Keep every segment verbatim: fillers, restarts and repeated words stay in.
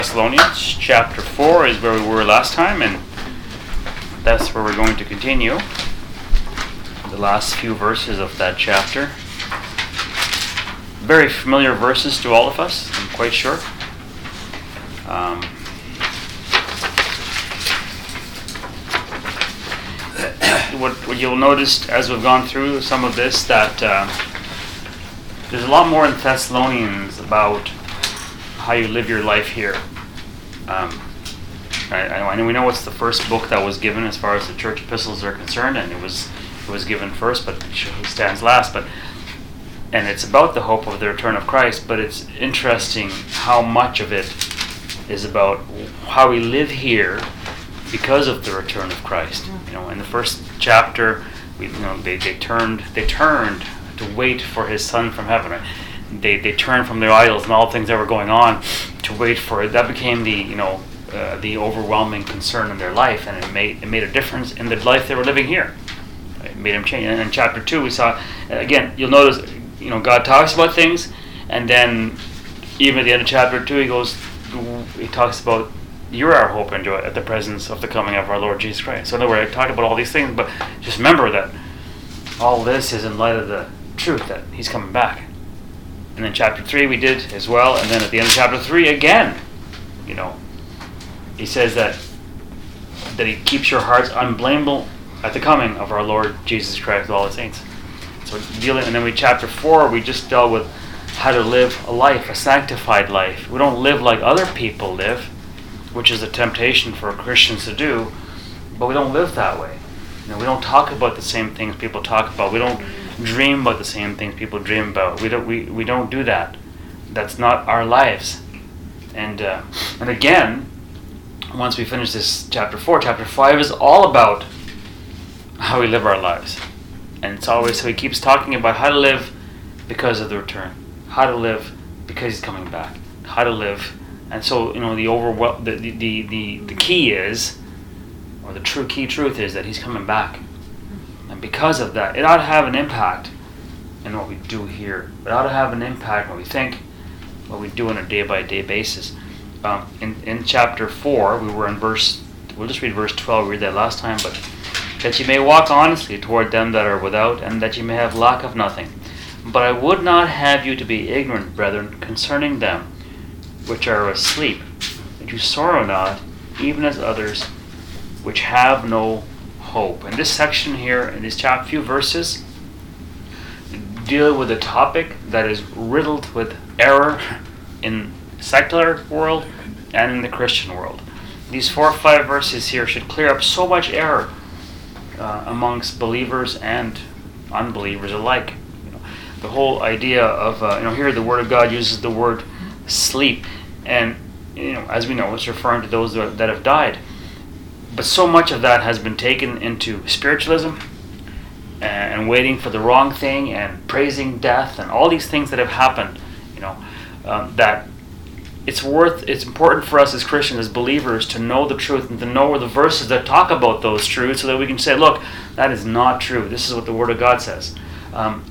Thessalonians chapter four is where we were last time, and that's where we're going to continue. The last few verses of that chapter. Very familiar verses to all of us, I'm quite sure. Um, what, what you'll notice as we've gone through some of this, that uh, there's a lot more in Thessalonians about how you live your life here. Um, I, I know we know it's the first book that was given as far as the church epistles are concerned, and it was it was given first, but it stands last. But and it's about the hope of the return of Christ. But it's interesting how much of it is about how we live here because of the return of Christ. You know, in the first chapter, we you know they, they turned they turned to wait for His Son from heaven. Right? They they turned from their idols and all the things that were going on to wait for it. That became the you know uh, the overwhelming concern in their life, and it made it made a difference in the life they were living here. It made them change. And in chapter two, we saw again. You'll notice, you know, God talks about things, and then even at the end of chapter two, He goes, He talks about you're our hope and joy at the presence of the coming of our Lord Jesus Christ. So in other words, I talk about all these things, but just remember that all this is in light of the truth that He's coming back. And then chapter three we did as well, and then at the end of chapter three again, you know, he says that that He keeps your hearts unblameable at the coming of our Lord Jesus Christ with all His saints. So dealing, and then we chapter four we just dealt with how to live a life, a sanctified life. We don't live like other people live, which is a temptation for Christians to do, but we don't live that way. You know, we don't talk about the same things people talk about. We don't dream about the same things people dream about. We don't. We, we don't do that. That's not our lives. And uh, and again, once we finish this chapter four, chapter five is all about how we live our lives. And it's always, so he keeps talking about how to live because of the return, how to live because He's coming back, how to live. And so, you know, the overwhel- the, the, the, the, the key is, or the true key truth is that He's coming back. And because of that, it ought to have an impact in what we do here. It ought to have an impact in what we think, what we do on a day-by-day basis. Um, in, in chapter four, we were in verse, we'll just read verse twelve, we read that last time, but that ye may walk honestly toward them that are without, and that ye may have lack of nothing. But I would not have you to be ignorant, brethren, concerning them which are asleep, that you sorrow not, even as others which have no hope. And this section here, in these chap few verses, deal with a topic that is riddled with error in the secular world and in the Christian world. These four or five verses here should clear up so much error uh, amongst believers and unbelievers alike. You know, the whole idea of uh, you know here the Word of God uses the word sleep, and you know as we know it's referring to those that, that have died. But so much of that has been taken into spiritualism and, and waiting for the wrong thing and praising death and all these things that have happened. You know um, that it's worth. It's important for us as Christians, as believers, to know the truth and to know the verses that talk about those truths, so that we can say, "Look, that is not true. This is what the Word of God says." Um,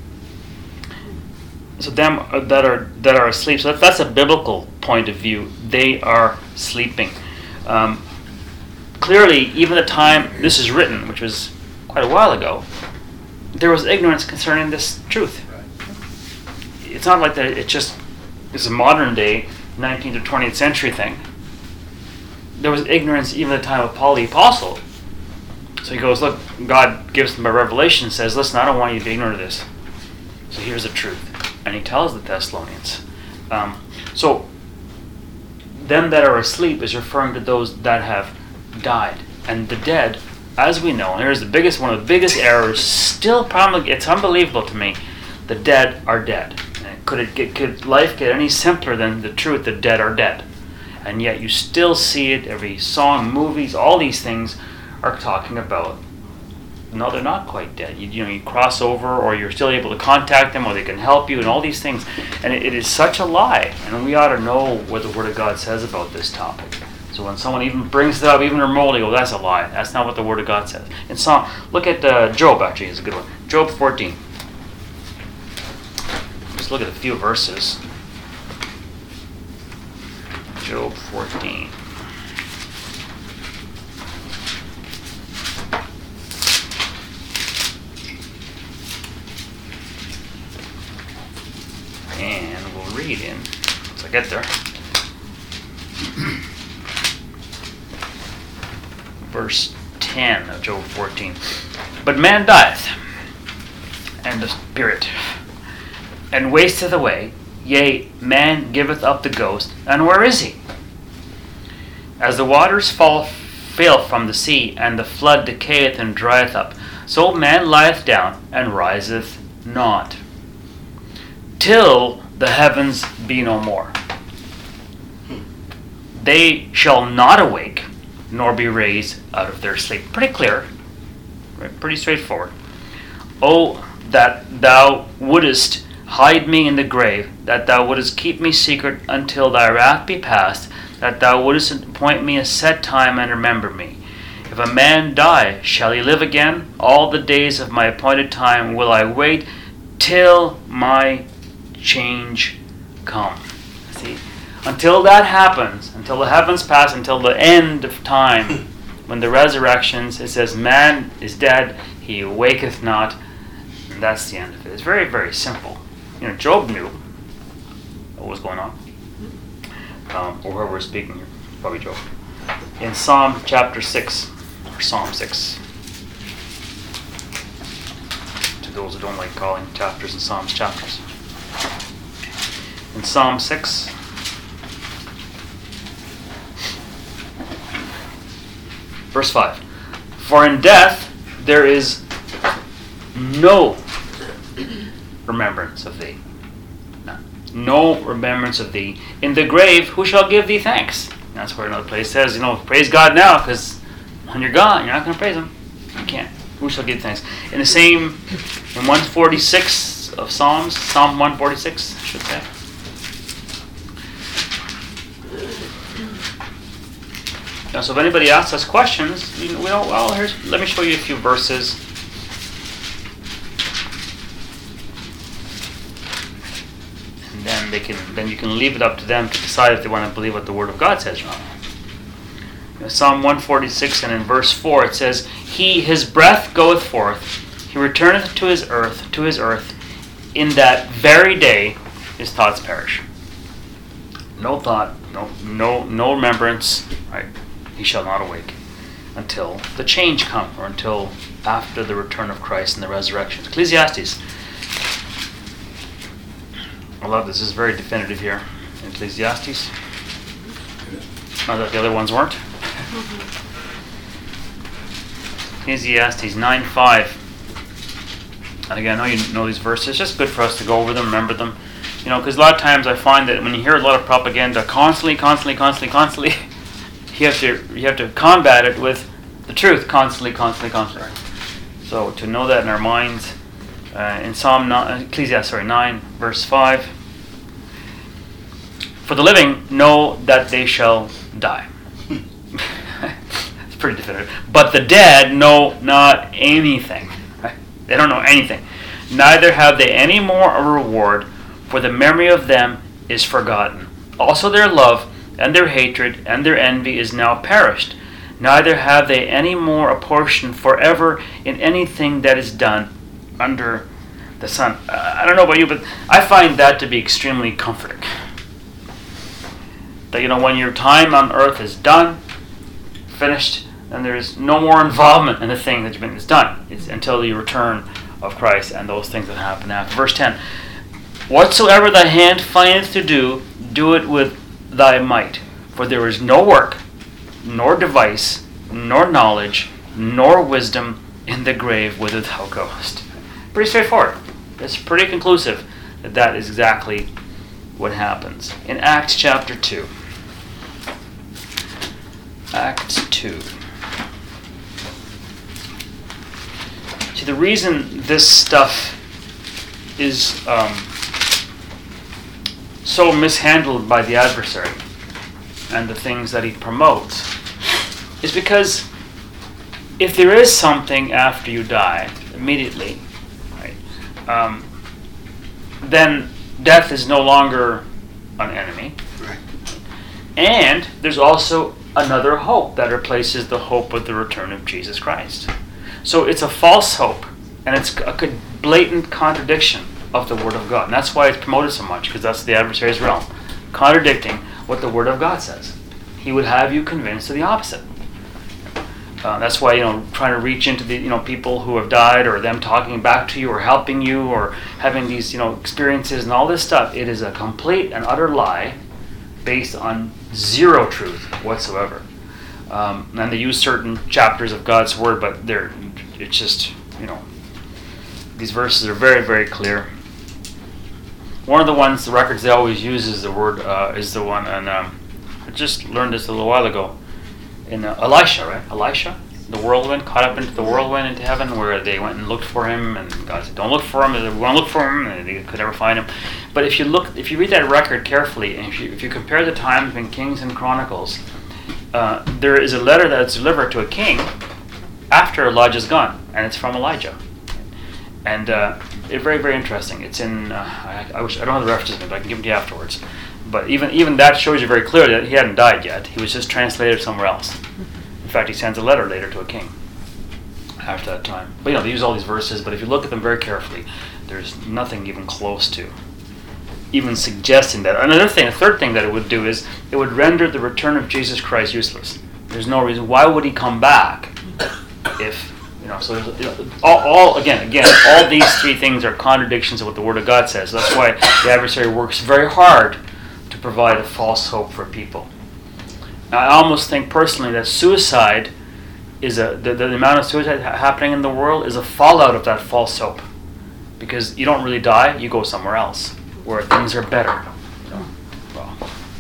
so them that are that are asleep. So that, that's a biblical point of view. They are sleeping. Um, Clearly, even the time this is written, which was quite a while ago, there was ignorance concerning this truth. It's not like that. It just is a modern day, nineteenth or twentieth century thing. There was ignorance even at the time of Paul the Apostle. So he goes, look, God gives them a revelation and says, listen, I don't want you to be ignorant of this. So here's the truth. And he tells the Thessalonians. Um, so, them that are asleep is referring to those that have died. And the dead, as we know, and here's the biggest one of the biggest errors, still probably, it's unbelievable to me, the dead are dead. And could it get, could life get any simpler than the truth, the dead are dead? And yet you still see it, every song, movies, all these things are talking about, no, they're not quite dead. You, you know, you cross over, or you're still able to contact them, or they can help you, and all these things. And it, it is such a lie. And we ought to know what the Word of God says about this topic. So when someone even brings it up, even remotely, oh, that's a lie. That's not what the Word of God says. In Psalm, look at uh, Job, actually, is a good one. Job fourteen. Just look at a few verses. Job fourteen. And we'll read in, once I get there, verse ten of Job fourteen. But man dieth, and the spirit, and wasteth away. Yea, man giveth up the ghost, and where is he? As the waters fall, fail from the sea, and the flood decayeth and drieth up, so man lieth down, and riseth not, till the heavens be no more. They shall not awake, nor be raised out of their sleep. Pretty clear, right? Pretty straightforward. Oh, that thou wouldest hide me in the grave, that thou wouldest keep me secret until thy wrath be past, that thou wouldest appoint me a set time and remember me. If a man die, shall he live again? All the days of my appointed time will I wait till my change come. See? Until that happens, until the heavens pass, until the end of time, when the resurrections, it says, man is dead, he awaketh not, and that's the end of it. It's very, very simple. You know, Job knew what was going on. Um, or whoever was speaking here, probably Job. In Psalm chapter six, or Psalm six, to those who don't like calling chapters and Psalms chapters. In Psalm six, verse five. For in death there is no remembrance of thee. No. no remembrance of thee. In the grave, who shall give thee thanks? That's where another place says, you know, praise God now, because when you're gone, you're not going to praise Him. You can't. Who shall give thanks? In the same, in one forty-six of Psalms, Psalm one forty-six, I should say. Now, so if anybody asks us questions, you know, well, here's, let me show you a few verses. And then they can, then you can leave it up to them to decide if they want to believe what the Word of God says or not. You know, Psalm one forty-six and in verse four it says, He, his breath goeth forth, he returneth to his earth, to his earth. In that very day his thoughts perish. No thought, no, no, no remembrance. Right? He shall not awake until the change come, or until after the return of Christ and the resurrection. Ecclesiastes. I love this. This is very definitive here in Ecclesiastes. Not that the other ones weren't. Ecclesiastes nine five. And again, I know you know these verses. It's just good for us to go over them, remember them. You know, because a lot of times I find that when you hear a lot of propaganda constantly, constantly, constantly, constantly, you have to you have to combat it with the truth constantly, constantly, constantly. So to know that in our minds, uh, in Psalm nine, Ecclesiastes sorry, nine, verse five, for the living know that they shall die. It's pretty definitive. But the dead know not anything. Right? They don't know anything. Neither have they any more a reward, for the memory of them is forgotten. Also their love and their hatred and their envy is now perished. Neither have they any more a portion forever in anything that is done under the sun. Uh, I don't know about you, but I find that to be extremely comforting. That, you know, when your time on earth is done, finished, and there is no more involvement in the thing that you've been, it's done. It's until the return of Christ and those things that happen after. Verse ten. Whatsoever thy hand findeth to do, do it with thy might. For there is no work, nor device, nor knowledge, nor wisdom in the grave whither thou goest. Pretty straightforward. It's pretty conclusive that that is exactly what happens. In Acts chapter two. Acts two. See, the reason this stuff is um, so mishandled by the adversary and the things that he promotes is because if there is something after you die, immediately, right, um, then death is no longer an enemy. Right. And there's also another hope that replaces the hope of the return of Jesus Christ. So it's a false hope, and it's a blatant contradiction of the Word of God. And that's why it's promoted so much, because that's the adversary's realm, contradicting what the Word of God says. He would have you convinced of the opposite. Uh, that's why, you know, trying to reach into the, you know, people who have died, or them talking back to you, or helping you, or having these, you know, experiences and all this stuff, it is a complete and utter lie based on zero truth whatsoever. Um, and they use certain chapters of God's Word, but they're, it's just, you know, these verses are very, very clear. One of the ones, the records they always use is the word, uh, is the one, and um, I just learned this a little while ago. In uh, Elisha, right? Elisha, the whirlwind, caught up into the whirlwind into heaven, where they went and looked for him, and God said, "Don't look for him." They said, "We want to look for him," and they could never find him. But if you look, if you read that record carefully, and if you, if you compare the times between Kings and Chronicles, uh, there is a letter that's delivered to a king after Elijah's gone, and it's from Elijah, and uh, it's very, very interesting. It's in, uh, I, I wish I don't have the references, but I can give them to you afterwards. But even even that shows you very clearly that he hadn't died yet. He was just translated somewhere else. In fact, he sends a letter later to a king after that time. But you know, they use all these verses, but if you look at them very carefully, there's nothing even close to even suggesting that. Another thing, a third thing that it would do is it would render the return of Jesus Christ useless. There's no reason. Why would he come back if, you know, so there's, you know, all, all, again, again, all these three things are contradictions of what the Word of God says. That's why the adversary works very hard to provide a false hope for people. Now, I almost think personally that suicide is a the, the amount of suicide ha- happening in the world is a fallout of that false hope, because you don't really die, you go somewhere else where things are better. You know? Well,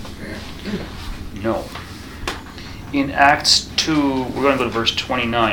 no. In Acts two, we're going to go to verse twenty-nine.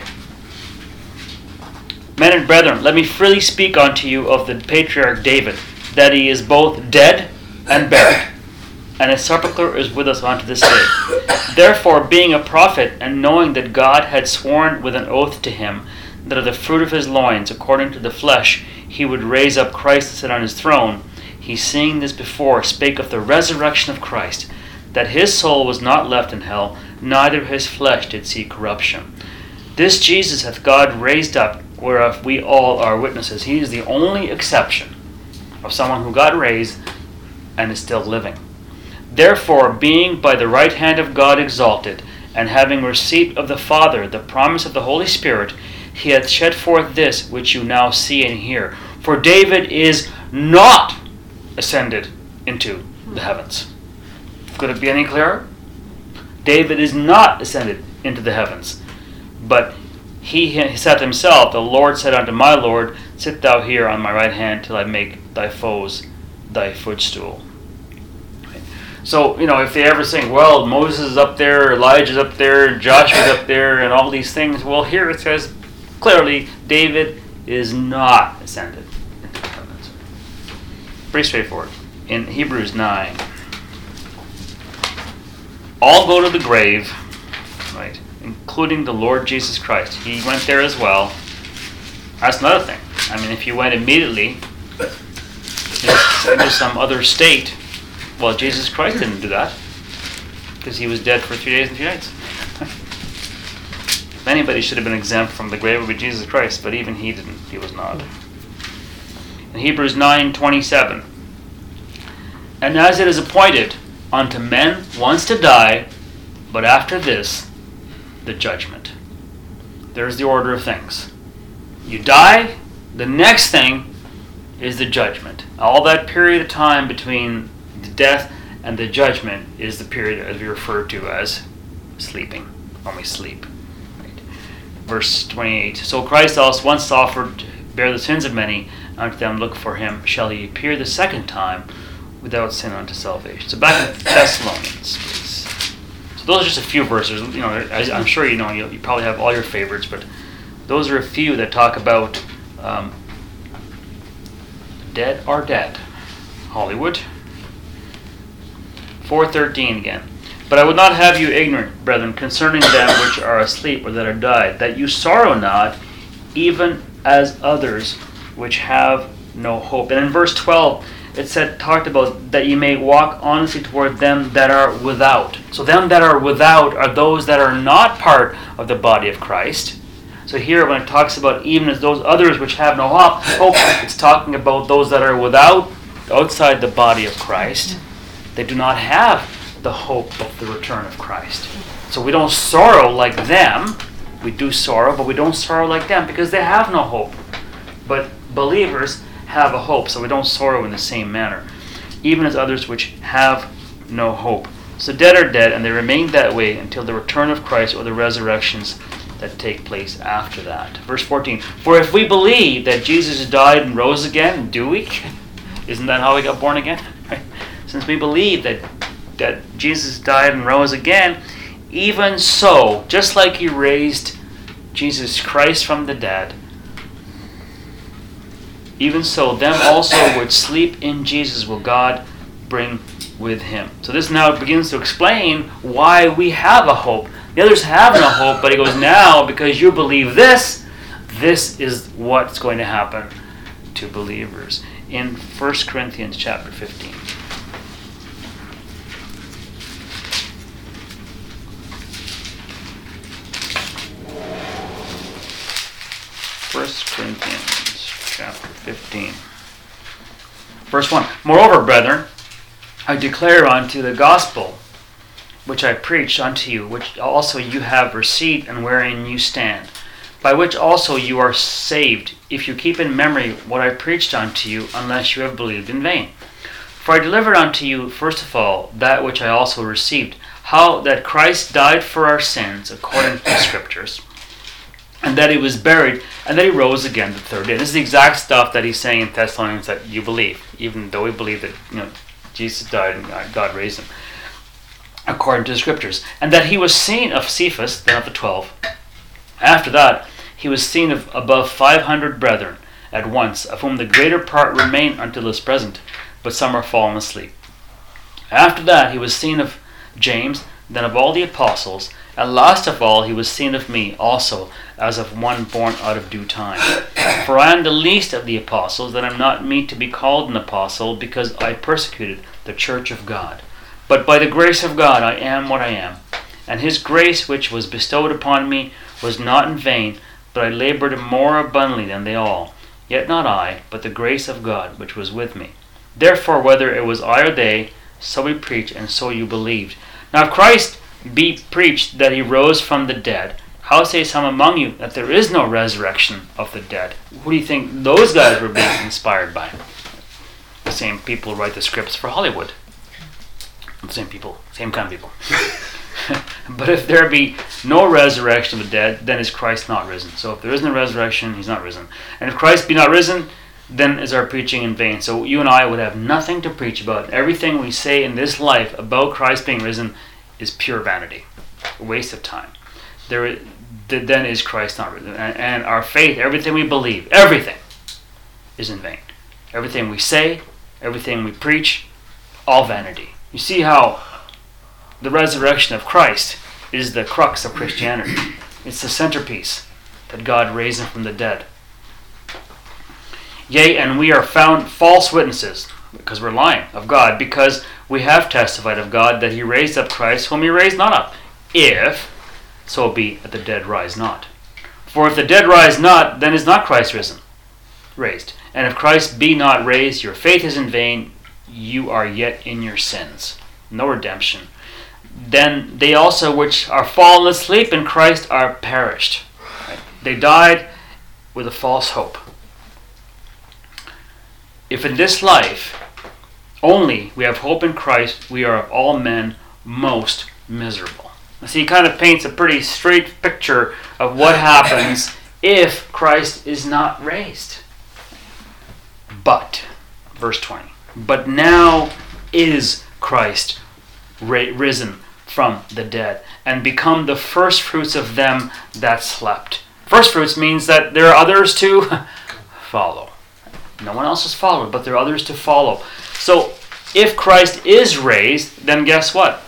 Men and brethren, let me freely speak unto you of the patriarch David, that he is both dead and buried, and his sepulchre is with us unto this day. Therefore, being a prophet, and knowing that God had sworn with an oath to him, that of the fruit of his loins, according to the flesh, he would raise up Christ to sit on his throne, he, seeing this before, spake of the resurrection of Christ, that his soul was not left in hell, neither his flesh did see corruption. This Jesus hath God raised up, whereof we all are witnesses. He is the only exception of someone who God raised and is still living. Therefore, being by the right hand of God exalted, and having received of the Father the promise of the Holy Spirit, he hath shed forth this which you now see and hear. For David is not ascended into the heavens. Could it be any clearer? David is not ascended into the heavens, but he said himself, the Lord said unto my Lord, sit thou here on my right hand till I make thy foes thy footstool. So, you know, if they ever sing, well, Moses is up there, Elijah's up there, Joshua's up there, and all these things, well, here it says clearly, David is not ascended into the heavens. Pretty straightforward. In Hebrews nine, all go to the grave, right, including the Lord Jesus Christ. He went there as well. That's another thing. I mean, if you went immediately into some other state, well, Jesus Christ didn't do that, because he was dead for three days and three nights. If anybody should have been exempt from the grave, it would be Jesus Christ, but even he didn't. He was not. In Hebrews nine twenty-seven, and as it is appointed unto men once to die, but after this, the judgment. There's the order of things. You die, the next thing is the judgment. All that period of time between the death and the judgment is the period as we refer to as sleeping, when we sleep. Right. Verse twenty-eight, so Christ also once offered to bear the sins of many, unto them look for him, shall he appear the second time without sin unto salvation. So back to Thessalonians, please. So those are just a few verses. You know, as I'm sure you know, you, you probably have all your favorites, but those are a few that talk about um, dead are dead. Hollywood. four thirteen again. But I would not have you ignorant, brethren, concerning them which are asleep or that are died, that you sorrow not, even as others which have no hope. And in verse twelve, it said, talked about that you may walk honestly toward them that are without. So them that are without are those that are not part of the body of Christ. So here when it talks about even as those others which have no hope, hope it's talking about those that are without, outside the body of Christ. They do not have the hope of the return of Christ. So we don't sorrow like them. We do sorrow, but we don't sorrow like them because they have no hope. But believers have a hope, so we don't sorrow in the same manner. Even as others which have no hope. So dead are dead, and they remain that way until the return of Christ or the resurrections that take place after that. Verse fourteen, for if we believe that Jesus died and rose again, do we? Isn't that how we got born again? Right? Since we believe that, that Jesus died and rose again, even so, just like he raised Jesus Christ from the dead, even so, them also which sleep in Jesus will God bring with him. So this now begins to explain why we have a hope. The others have no hope, but he goes, now, because you believe this, this is what's going to happen to believers. In First Corinthians chapter fifteen. First Corinthians chapter fifteen. Verse one. Moreover, brethren, I declare unto the gospel which I preached unto you, which also you have received, and wherein you stand, by which also you are saved, if you keep in memory what I preached unto you, unless you have believed in vain. For I delivered unto you, first of all, that which I also received, how that Christ died for our sins, according to the Scriptures, and that he was buried, and that he rose again the third day. This is the exact stuff that he's saying in Thessalonians that you believe, even though we believe that, you know, Jesus died and God raised him, according to the Scriptures. And that he was seen of Cephas, then of the twelve. After that, he was seen of above five hundred brethren at once, of whom the greater part remain until this present, but some are fallen asleep. After that, he was seen of James, then of all the apostles. And last of all, he was seen of me also, as of one born out of due time. For I am the least of the apostles, that I am not meet to be called an apostle, because I persecuted the church of God. But by the grace of God I am what I am. And his grace which was bestowed upon me was not in vain, but I labored more abundantly than they all. Yet not I, but the grace of God which was with me. Therefore, whether it was I or they, so we preach, and so you believed. Now if Christ be preached that he rose from the dead, how say some among you that there is no resurrection of the dead? Who do you think those guys were being inspired by? The same people who write the scripts for Hollywood. The same people, same kind of people. But if there be no resurrection of the dead, then is Christ not risen. So if there isn't a resurrection, he's not risen. And if Christ be not risen, then is our preaching in vain. So you and I would have nothing to preach about. Everything we say in this life about Christ being risen is pure vanity, a waste of time. There, is, then is Christ not risen. And, and our faith, everything we believe, everything is in vain. Everything we say, everything we preach, all vanity. You see how the resurrection of Christ is the crux of Christianity. It's the centerpiece that God raised him from the dead. Yea, and we are found false witnesses, because we're lying, of God, because we have testified of God that he raised up Christ, whom he raised not up, if so be that the dead rise not. For if the dead rise not, then is not Christ risen, raised. And if Christ be not raised, your faith is in vain, you are yet in your sins. No redemption. Then they also which are fallen asleep in Christ are perished. Right? They died with a false hope. If in this life only we have hope in Christ, we are of all men most miserable. See, he kind of paints a pretty straight picture of what happens if Christ is not raised. But, verse twenty, but now is Christ ra- risen from the dead, and become the first fruits of them that slept. First fruits means that there are others to follow. No one else has followed, but there are others to follow. So, if Christ is raised, then guess what?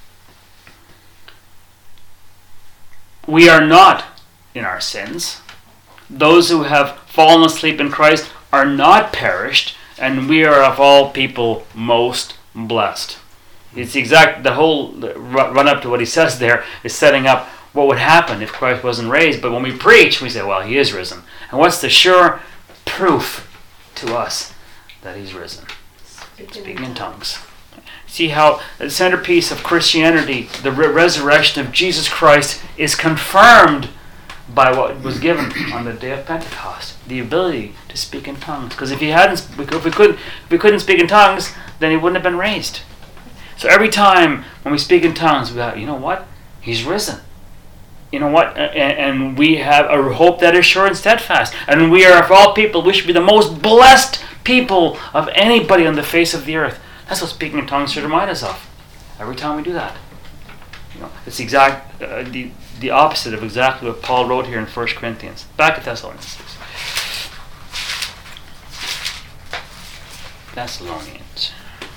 We are not in our sins. Those who have fallen asleep in Christ are not perished, and we are of all people most blessed. It's the exact, the whole run up to what he says there is setting up what would happen if Christ wasn't raised. But when we preach, we say, well, he is risen. And what's the sure proof to us that he's risen? Speaking in tongues. See how the centerpiece of Christianity, the re- resurrection of Jesus Christ, is confirmed by what was given on the day of Pentecost, the ability to speak in tongues. Because if he hadn't, if we couldn't, if we couldn't speak in tongues, then he wouldn't have been raised. So every time when we speak in tongues, we go, you know what? He's risen. You know what? And, and we have a hope that is sure and steadfast. And we are, of all people, we should be the most blessed people of anybody on the face of the earth. That's what speaking in tongues should remind us of. Every time we do that. You know, it's the exact, uh, the, the opposite of exactly what Paul wrote here in First Corinthians. Back at Thessalonians. Thessalonians.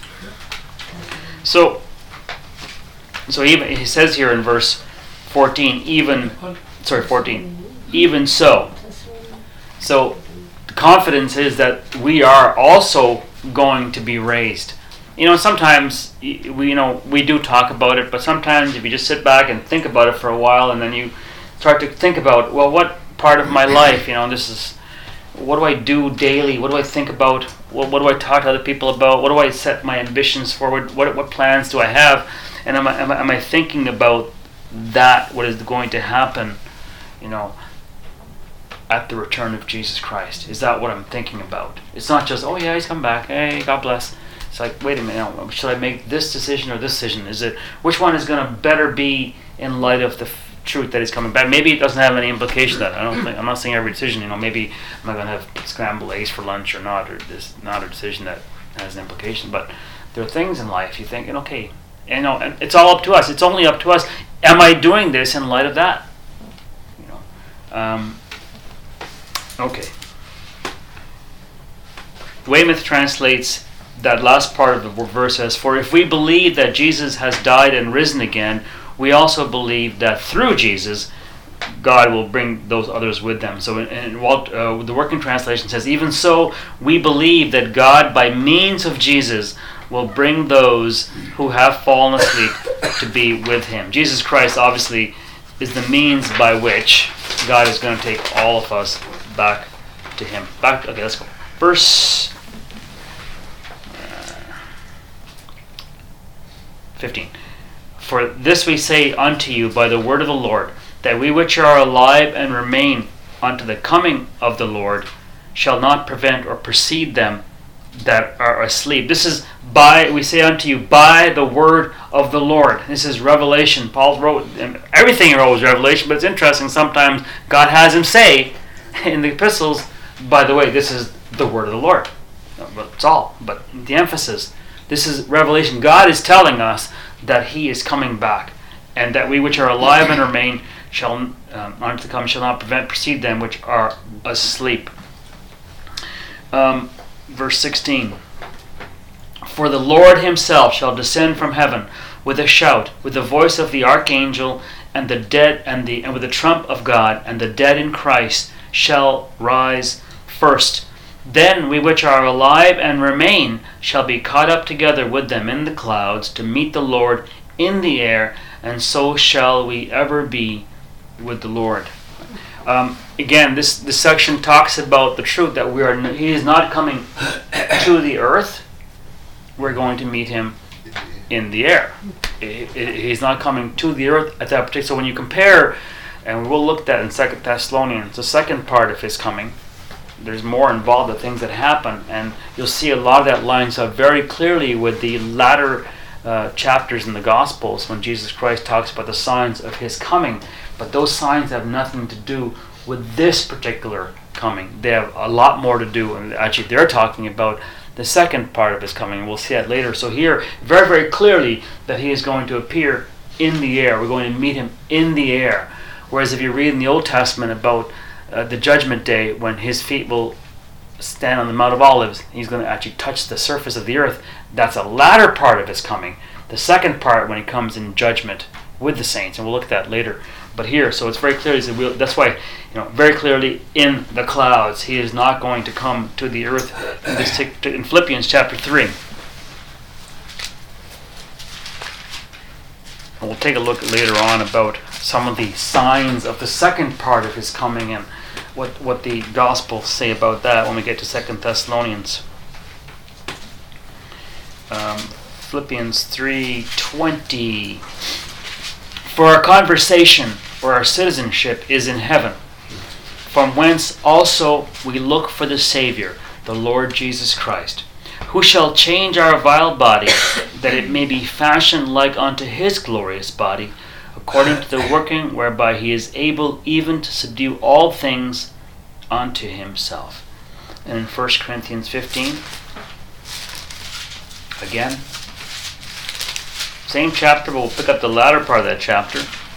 So, so even he says here in verse fourteen, even, sorry, fourteen, even so. So, the confidence is that we are also going to be raised. You know, sometimes we, you know, we do talk about it, but sometimes if you just sit back and think about it for a while, and then you start to think about, well, what part of my life, you know, this is, what do I do daily? What do I think about? What, what do I talk to other people about? What do I set my ambitions forward? What what plans do I have? And am I, am I, am I thinking about that, what is going to happen, you know, at the return of Jesus Christ? Is that what I'm thinking about? It's not just, oh yeah, he's come back, hey, God bless. It's like, wait a minute, should I make this decision or this decision? Is it, which one is going to better be in light of the f- truth that he's coming back? Maybe it doesn't have any implication that I don't think, I'm not saying every decision, you know, maybe am I going to have scrambled eggs for lunch or not, or this not a decision that has an implication. But there are things in life you think, okay, you know, and it's all up to us. It's only up to us. Am I doing this in light of that? You know, um, okay. Weymouth translates that last part of the verse as, for if we believe that Jesus has died and risen again, we also believe that through Jesus, God will bring those others with them. So in, in Walt, uh, the Working Translation says, even so, we believe that God, by means of Jesus, will bring those who have fallen asleep to be with him. Jesus Christ, obviously, is the means by which God is going to take all of us back to him. Back. Okay, let's go. Verse uh, fifteen. For this we say unto you by the word of the Lord, that we which are alive and remain unto the coming of the Lord shall not prevent or precede them that are asleep. This is by, we say unto you, by the word of the Lord. This is Revelation. Paul wrote, everything he wrote was Revelation, but it's interesting, sometimes God has him say in the epistles, by the way, this is the word of the Lord. That's all, but the emphasis, this is Revelation. God is telling us that he is coming back, and that we which are alive and remain shall, um, unto the come, shall not prevent, precede them which are asleep. Um, verse sixteen. For the Lord himself shall descend from heaven with a shout, with the voice of the archangel, and the dead, and the and with the trump of God, and the dead in Christ shall rise first. Then we which are alive and remain shall be caught up together with them in the clouds to meet the Lord in the air, and so shall we ever be with the Lord. Um, again, this, this section talks about the truth that we are. He is not coming to the earth. We're going to meet him in the air. It, it, he's not coming to the earth at that particular. So when you compare, and we'll look at that in Second Thessalonians, the second part of his coming, there's more involved, the things that happen, and you'll see a lot of that lines up very clearly with the latter uh, chapters in the Gospels when Jesus Christ talks about the signs of his coming. But those signs have nothing to do with this particular coming. They have a lot more to do, and actually they're talking about the second part of his coming. We'll see that later. So here, very, very clearly that he is going to appear in the air. We're going to meet him in the air. Whereas if you read in the Old Testament about uh, the Judgment Day, when his feet will stand on the Mount of Olives, he's going to actually touch the surface of the earth. That's a latter part of his coming. The second part, when he comes in judgment with the saints, and we'll look at that later. But here, so it's very clear. He said, we'll, that's why, you know, very clearly in the clouds. He is not going to come to the earth. In, this t- in Philippians chapter three. And we'll take a look later on about some of the signs of the second part of his coming and what what the Gospels say about that when we get to Second Thessalonians. Um, Philippians three twenty. For our conversation or our citizenship is in heaven, from whence also we look for the Savior, the Lord Jesus Christ, who shall change our vile body, that it may be fashioned like unto his glorious body, according to the working whereby he is able even to subdue all things unto himself. And in First Corinthians fifteen, again, same chapter, but we'll pick up the latter part of that chapter.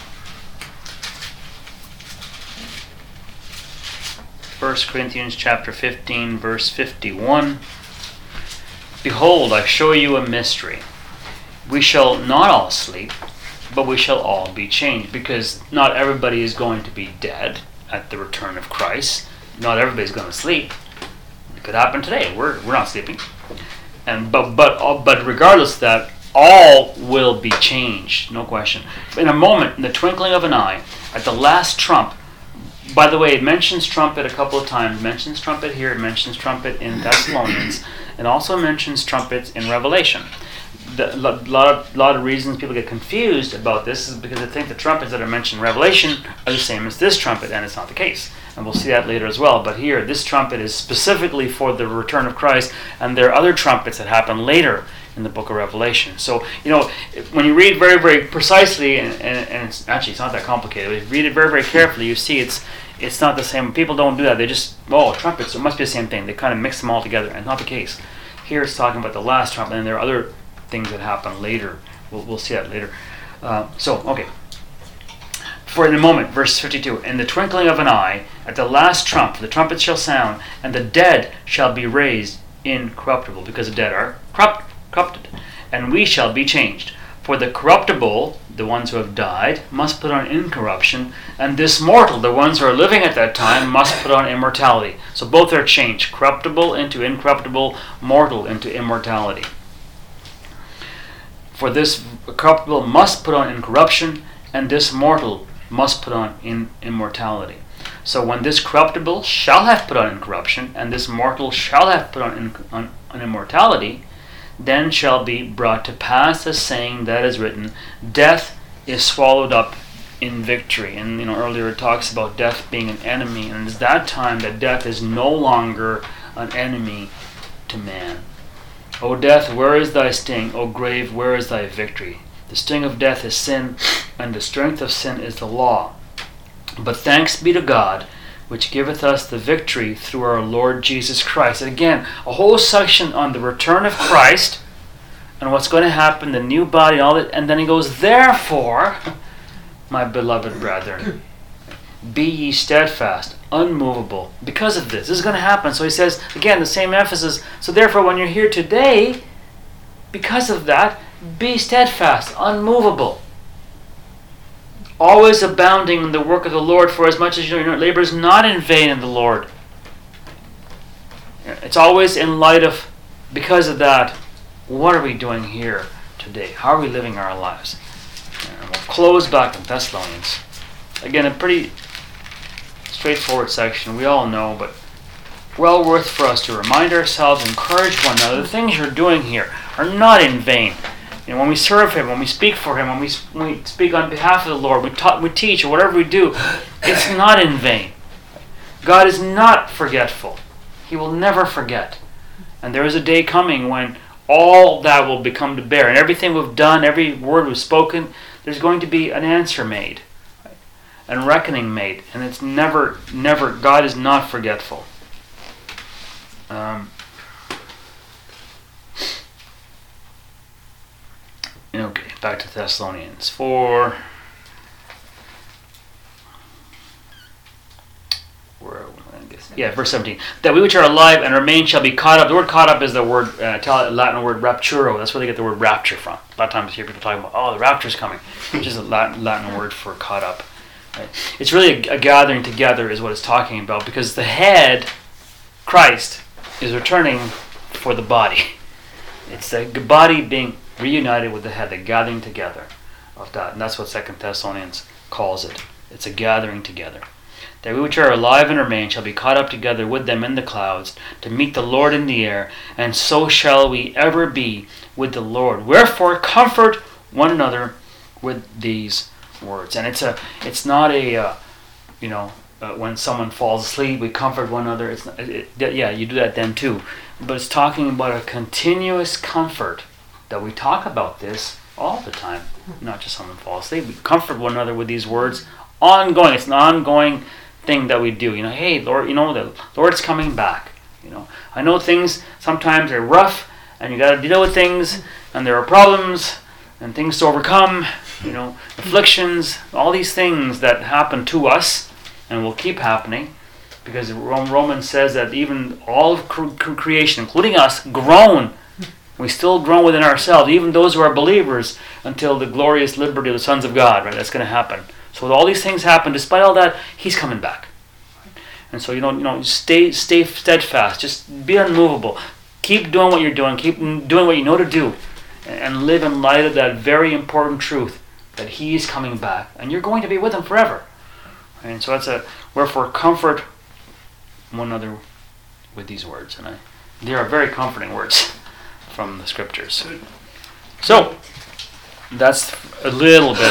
First Corinthians chapter fifteen, verse fifty-one. Behold, I show you a mystery. We shall not all sleep, but we shall all be changed. Because not everybody is going to be dead at the return of Christ. Not everybody's going to sleep. It could happen today. We're we're not sleeping. And but but but regardless of that, all will be changed, no question. In a moment, in the twinkling of an eye, at the last trump. By the way, it mentions trumpet a couple of times. It mentions trumpet here. It mentions trumpet in Thessalonians. It also mentions trumpets in Revelation. A lot of, lot of reasons people get confused about this is because they think the trumpets that are mentioned in Revelation are the same as this trumpet, and it's not the case. And we'll see that later as well. But here, this trumpet is specifically for the return of Christ, and there are other trumpets that happen later in the book of Revelation. So, you know, when you read very, very precisely, and, and, and it's actually it's not that complicated, but if you read it very, very carefully, you see it's it's not the same. People don't do that. They just, oh, trumpets, it must be the same thing. They kind of mix them all together, and not the case. Here it's talking about the last trumpet, and there are other things that happen later. We'll, we'll see that later. Uh, so, okay. For in a moment, verse fifty-two, in the twinkling of an eye, at the last trump, the trumpet shall sound, and the dead shall be raised incorruptible, because the dead are corrupt. corrupted, and we shall be changed. For the corruptible, the ones who have died, must put on incorruption, and this mortal, the ones who are living at that time, must put on immortality. So both are changed, corruptible into incorruptible, mortal into immortality. For this corruptible must put on incorruption, and this mortal must put on in immortality. So when this corruptible shall have put on incorruption, and this mortal shall have put on, in, on, on immortality, then shall be brought to pass the saying that is written, death is swallowed up in victory. And you know, earlier it talks about death being an enemy, and it's that time that death is no longer an enemy to man. O death, where is thy sting? O grave, where is thy victory? The sting of death is sin, and the strength of sin is the law. But thanks be to God, which giveth us the victory through our Lord Jesus Christ. And again, a whole section on the return of Christ and what's going to happen, the new body and all that. And then he goes, therefore, my beloved brethren, be ye steadfast, unmovable. Because of this, this is going to happen. So he says, again, the same emphasis. So therefore, when you're here today, because of that, be steadfast, unmovable. Always abounding in the work of the Lord, for as much as your labor is not in vain in the Lord. It's always in light of, because of that, what are we doing here today? How are we living our lives? And we'll close back in Thessalonians. Again, a pretty straightforward section. We all know, but well worth for us to remind ourselves, encourage one another. The things you're doing here are not in vain. You know, when we serve Him, when we speak for Him, when we, when we speak on behalf of the Lord, we, ta- we teach, or whatever we do, it's not in vain. God is not forgetful. He will never forget. And there is a day coming when all that will become to bear. And everything we've done, every word we've spoken, there's going to be an answer made. And reckoning made. And it's never, never, God is not forgetful. Um... Okay, back to Thessalonians four. Where, I guess, yeah, verse seventeen. That we which are alive and remain shall be caught up. The word caught up is the word, uh, Latin word rapturo. That's where they get the word rapture from. A lot of times you hear people talking about, oh, the rapture's coming, which is a Latin, Latin word for caught up. Right? It's really a, a gathering together is what it's talking about, because the head, Christ, is returning for the body. It's the body being reunited with the head, the gathering together of that. And that's what Second Thessalonians calls it. It's a gathering together. That we which are alive and remain shall be caught up together with them in the clouds to meet the Lord in the air, and so shall we ever be with the Lord. Wherefore comfort one another with these words. And it's a, it's not a, uh, you know, uh, when someone falls asleep, we comfort one another. It's not, it, it, yeah, you do that then too. But it's talking about a continuous comfort, that we talk about this all the time. Not just someone falls asleep. We comfort one another with these words ongoing. It's an ongoing thing that we do. You know, hey, Lord, you know, the Lord's coming back. You know, I know things sometimes are rough, and you got to deal with things, and there are problems, and things to overcome. You know, afflictions, all these things that happen to us, and will keep happening, because Romans says that even all of creation, including us, groan. We still groan within ourselves, even those who are believers, until the glorious liberty of the sons of God. Right, that's going to happen. So all these things happen. Despite all that, He's coming back. And so you know, you know, stay, stay steadfast. Just be unmovable. Keep doing what you're doing. Keep doing what you know to do, and live in light of that very important truth that He is coming back, and you're going to be with Him forever. And so that's a wherefore comfort one another with these words, and I, they are very comforting words from the Scriptures. So that's a little bit